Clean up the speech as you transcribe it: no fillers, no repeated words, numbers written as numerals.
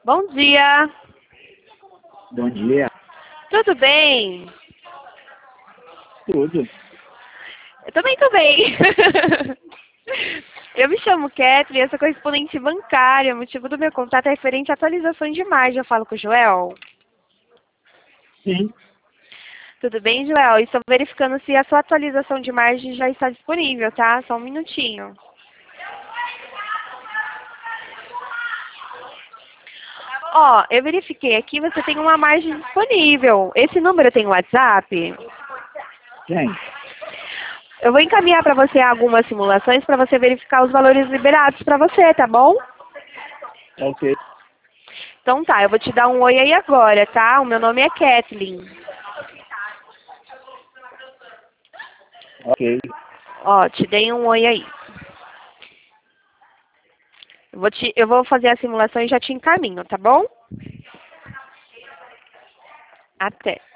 Bom dia. Bom dia. Tudo bem? Tudo. Eu também tô bem. Eu me chamo Kathleen, eu sou correspondente bancária. O motivo do meu contato é referente à atualização de margem. Eu falo com o Joel. Sim. Tudo bem, Joel? Estou verificando se a sua atualização de margem já está disponível, tá? Só um minutinho. Ó, eu verifiquei aqui, você tem uma margem disponível. Esse número tem WhatsApp? Tem. Eu vou encaminhar para você algumas simulações para você verificar os valores liberados para você, tá bom? Ok. Então tá, eu vou te dar um oi aí agora, tá? O meu nome é Kathleen. Ok. Ó, te dei um oi aí. Eu vou fazer a simulação e já te encaminho, tá bom? Até.